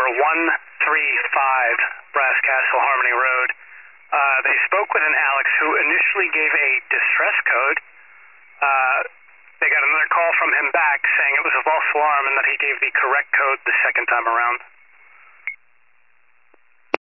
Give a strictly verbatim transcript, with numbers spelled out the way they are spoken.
number one three five Brass Castle Harmony Road. Uh, they spoke with an Alex who initially gave a distress code. Uh, they got another call from him back saying it was a false alarm and that he gave the correct code the second time around.